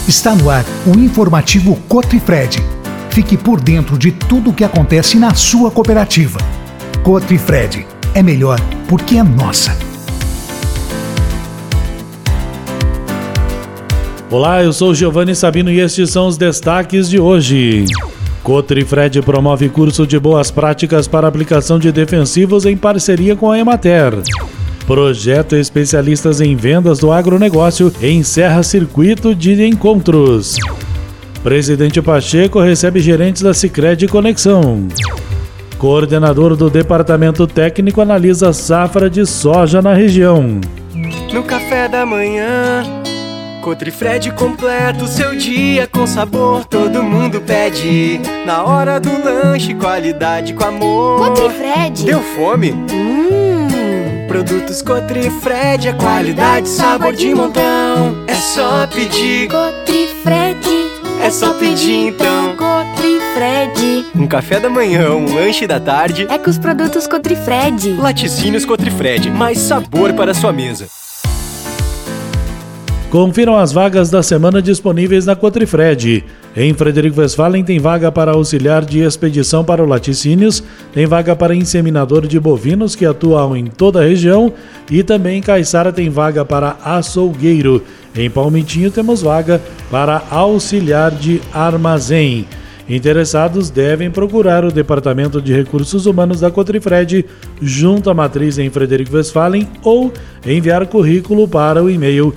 Está no ar o informativo Cotrifred. Fique por dentro de tudo o que acontece na sua cooperativa. Cotrifred é melhor porque é nossa. Olá, eu sou Giovanni Sabino e estes são os destaques de hoje. Cotrifred promove curso de boas práticas para aplicação de defensivos em parceria com a Emater. Projeto Especialistas em Vendas do Agronegócio encerra circuito de encontros. Presidente Pacheco recebe gerentes da Sicredi Conexão. Coordenador do Departamento Técnico analisa safra de soja na região. No café da manhã, Cotrifred completa o seu dia com sabor, todo mundo pede. Na hora do lanche, qualidade com amor. Cotrifred. Deu fome? Produtos Cotrifred, a qualidade, sabor de montão. É só pedir. Cotrifred. É só pedir então. Cotrifred. Um café da manhã, um lanche da tarde. É com os produtos Cotrifred. Laticínios Cotrifred, mais sabor para a sua mesa. Confiram as vagas da semana disponíveis na Cotrifred. Em Frederico Westphalen tem vaga para auxiliar de expedição para o laticínios, tem vaga para inseminador de bovinos que atuam em toda a região e também em Caiçara tem vaga para açougueiro. Em Palmitinho temos vaga para auxiliar de armazém. Interessados devem procurar o Departamento de Recursos Humanos da Cotrifred junto à matriz em Frederico Westphalen ou enviar currículo para o e-mail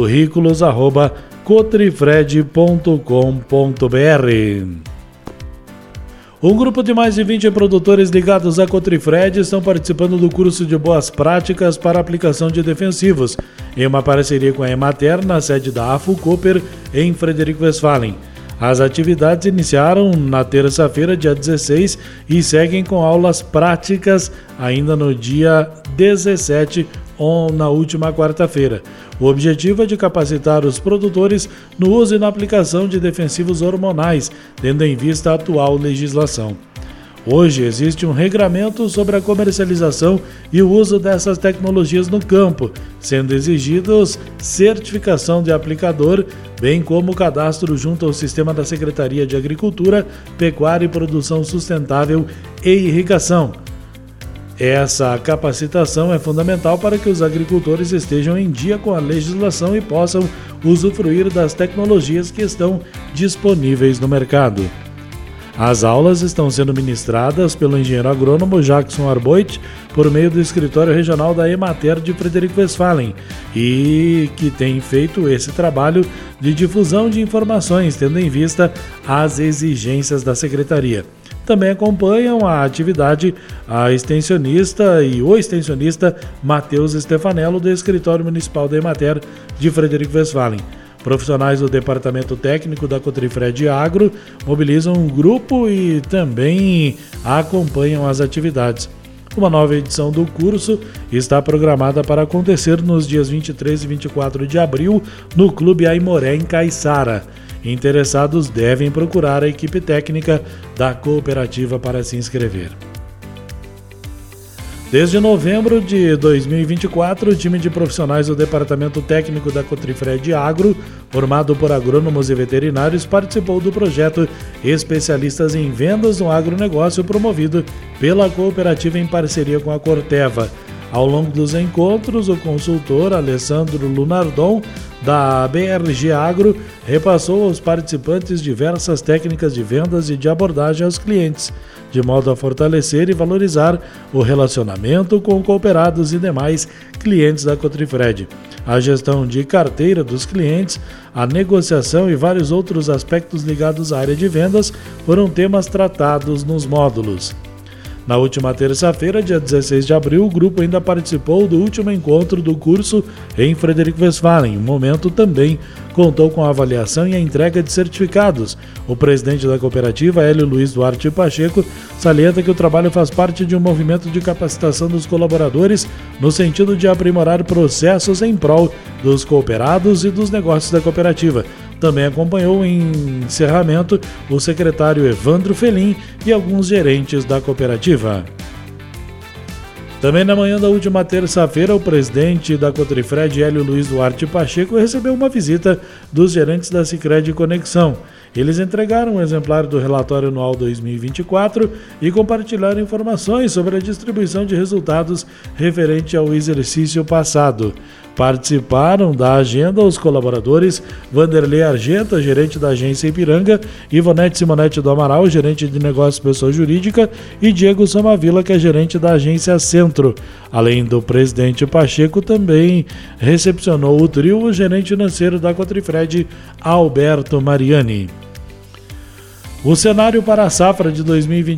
currículos@cotrifred.com.br. Um grupo de mais de 20 produtores ligados à Cotrifred estão participando do curso de boas práticas para aplicação de defensivos, em uma parceria com a Emater, na sede da AFU-Cooper, em Frederico Westphalen. As atividades iniciaram na terça-feira, dia 16, e seguem com aulas práticas ainda no dia 17 ou na última quarta-feira. O objetivo é de capacitar os produtores no uso e na aplicação de defensivos hormonais, tendo em vista a atual legislação. Hoje existe um regramento sobre a comercialização e o uso dessas tecnologias no campo, sendo exigidos certificação de aplicador, bem como cadastro junto ao sistema da Secretaria de Agricultura, Pecuária e Produção Sustentável e Irrigação. Essa capacitação é fundamental para que os agricultores estejam em dia com a legislação e possam usufruir das tecnologias que estão disponíveis no mercado. As aulas estão sendo ministradas pelo engenheiro agrônomo Jackson Arboit por meio do escritório regional da Emater de Frederico Westphalen e que tem feito esse trabalho de difusão de informações, tendo em vista as exigências da secretaria. Também acompanham a atividade a extensionista e o extensionista Matheus Stefanello do Escritório Municipal da Emater de Frederico Westphalen. Profissionais do Departamento Técnico da Cotrifred Agro mobilizam um grupo e também acompanham as atividades. Uma nova edição do curso está programada para acontecer nos dias 23 e 24 de abril no Clube Aimoré, em Caiçara. Interessados devem procurar a equipe técnica da cooperativa para se inscrever. Desde novembro de 2024, o time de profissionais do Departamento Técnico da Cotrifred Agro, formado por agrônomos e veterinários, participou do projeto Especialistas em Vendas no Agronegócio, promovido pela cooperativa em parceria com a Corteva. Ao longo dos encontros, o consultor Alessandro Lunardon, da BRG Agro, repassou aos participantes diversas técnicas de vendas e de abordagem aos clientes, de modo a fortalecer e valorizar o relacionamento com cooperados e demais clientes da Cotrifred. A gestão de carteira dos clientes, a negociação e vários outros aspectos ligados à área de vendas foram temas tratados nos módulos. Na última terça-feira, dia 16 de abril, o grupo ainda participou do último encontro do curso em Frederico Westphalen. O momento também contou com a avaliação e a entrega de certificados. O presidente da cooperativa, Hélio Luiz Duarte Pacheco, salienta que o trabalho faz parte de um movimento de capacitação dos colaboradores no sentido de aprimorar processos em prol dos cooperados e dos negócios da cooperativa. Também acompanhou em encerramento o secretário Evandro Felim e alguns gerentes da cooperativa. Também na manhã da última terça-feira, o presidente da Cotrifred, Hélio Luiz Duarte Pacheco, recebeu uma visita dos gerentes da Sicredi Conexão. Eles entregaram um exemplar do relatório anual 2024 e compartilharam informações sobre a distribuição de resultados referente ao exercício passado. Participaram da agenda os colaboradores Vanderlei Argenta, gerente da agência Ipiranga, Ivonete Simonetti do Amaral, gerente de negócios pessoa jurídica, e Diego Somavila, que é gerente da agência Centro. Além do presidente Pacheco, também recepcionou o trio o gerente financeiro da Cotrifred, Alberto Mariani. O cenário para a safra de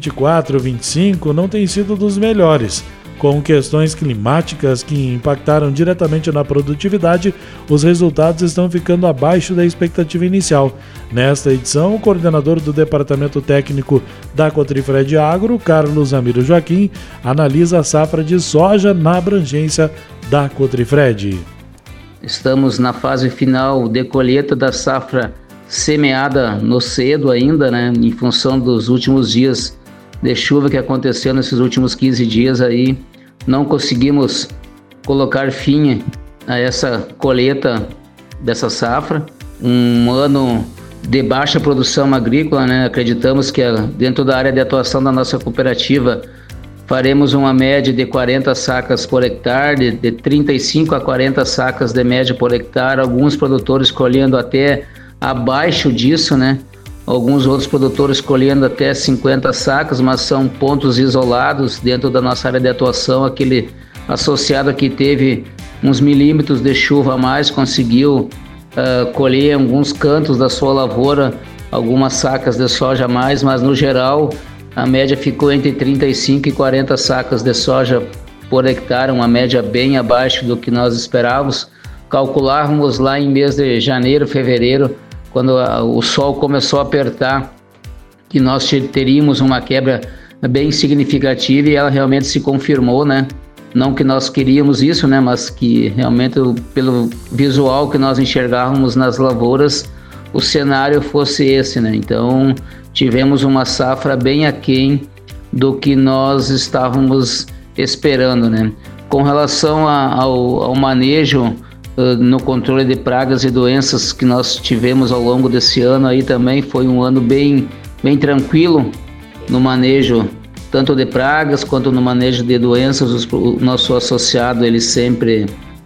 2024-25 não tem sido dos melhores. Com questões climáticas que impactaram diretamente na produtividade, os resultados estão ficando abaixo da expectativa inicial. Nesta edição, o coordenador do Departamento Técnico da Cotrifred Agro, Carlos Amiro Joaquim, analisa a safra de soja na abrangência da Cotrifred. Estamos na fase final de colheita da safra semeada no cedo ainda, né, em função dos últimos dias de chuva que aconteceu nesses últimos 15 dias aí, não conseguimos colocar fim a essa colheita dessa safra. Um ano de baixa produção agrícola, né? Acreditamos que dentro da área de atuação da nossa cooperativa faremos uma média de 40 sacas por hectare, de 35 a 40 sacas de média por hectare, alguns produtores colhendo até abaixo disso, né? Alguns outros produtores colhendo até 50 sacas, mas são pontos isolados dentro da nossa área de atuação. Aquele associado que teve uns milímetros de chuva a mais conseguiu colher em alguns cantos da sua lavoura algumas sacas de soja a mais, mas no geral a média ficou entre 35 e 40 sacas de soja por hectare, uma média bem abaixo do que nós esperávamos. Calculávamos lá em mês de janeiro, fevereiro, quando o sol começou a apertar, que nós teríamos uma quebra bem significativa, e ela realmente se confirmou, né? Não que nós queríamos isso, né? Mas que realmente pelo visual que nós enxergávamos nas lavouras, o cenário fosse esse, né? Então tivemos uma safra bem aquém do que nós estávamos esperando, né? Com relação ao manejo no controle de pragas e doenças que nós tivemos ao longo desse ano, aí também foi um ano bem tranquilo no manejo tanto de pragas quanto no manejo de doenças. O nosso associado, ele sempre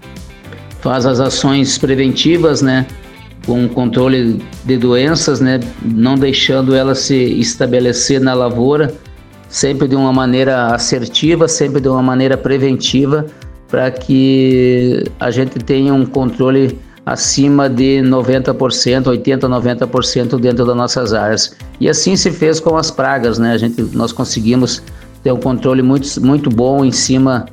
faz as ações preventivas, né, com o controle de doenças, né, não deixando ela se estabelecer na lavoura, sempre de uma maneira assertiva, sempre de uma maneira preventiva, para que a gente tenha um controle acima de 90%, 80%, 90% dentro das nossas áreas. E assim se fez com as pragas, né? Nós conseguimos ter um controle muito bom em cima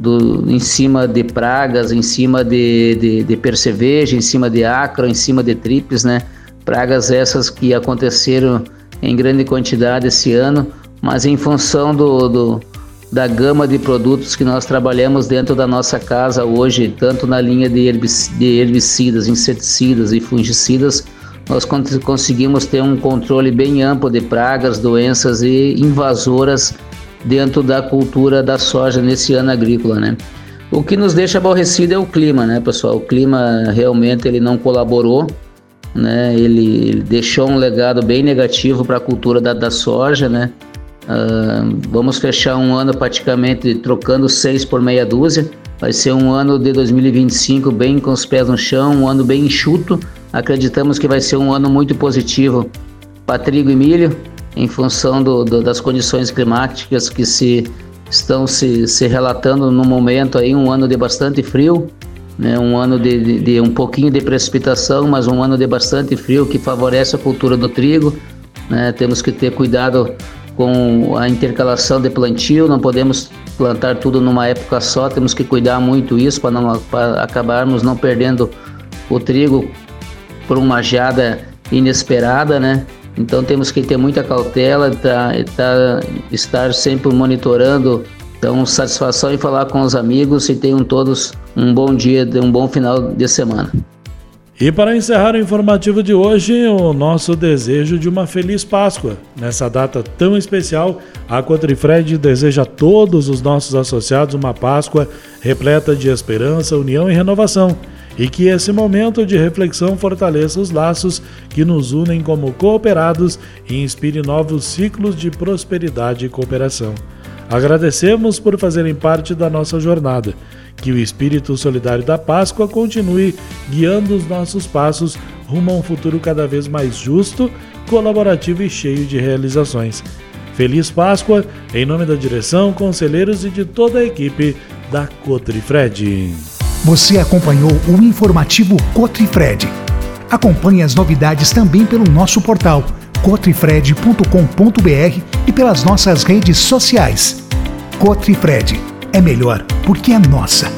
de pragas, em cima de percevejo, em cima de acro, em cima de tripes, né? Pragas essas que aconteceram em grande quantidade esse ano, mas em função da gama de produtos que nós trabalhamos dentro da nossa casa hoje, tanto na linha de herbicidas, inseticidas e fungicidas, nós conseguimos ter um controle bem amplo de pragas, doenças e invasoras dentro da cultura da soja nesse ano agrícola, né? O que nos deixa aborrecido é o clima, né, pessoal? O clima realmente ele não colaborou, né? Ele deixou um legado bem negativo para a cultura da soja, né? Vamos fechar um ano praticamente trocando 6 por meia dúzia. Vai ser um ano de 2025 bem com os pés no chão, um ano bem enxuto. Acreditamos que vai ser um ano muito positivo para trigo e milho, em função das condições climáticas que estão se relatando no momento aí, um ano de bastante frio, né? Um ano de um pouquinho de precipitação, mas um ano de bastante frio que favorece a cultura do trigo, né? Temos que ter cuidado com a intercalação de plantio, não podemos plantar tudo numa época só, temos que cuidar muito isso para acabarmos não perdendo o trigo por uma geada inesperada, né? Então temos que ter muita cautela, estar sempre monitorando. Então, satisfação em falar com os amigos e tenham todos um bom dia, um bom final de semana. E para encerrar o informativo de hoje, o nosso desejo de uma feliz Páscoa. Nessa data tão especial, a Cotrifred deseja a todos os nossos associados uma Páscoa repleta de esperança, união e renovação. E que esse momento de reflexão fortaleça os laços que nos unem como cooperados e inspire novos ciclos de prosperidade e cooperação. Agradecemos por fazerem parte da nossa jornada. Que o espírito solidário da Páscoa continue guiando os nossos passos rumo a um futuro cada vez mais justo, colaborativo e cheio de realizações. Feliz Páscoa, em nome da direção, conselheiros e de toda a equipe da Cotrifred. Você acompanhou o informativo Cotrifred. Acompanhe as novidades também pelo nosso portal cotrifred.com.br e pelas nossas redes sociais. Cotrifred é melhor porque é nossa.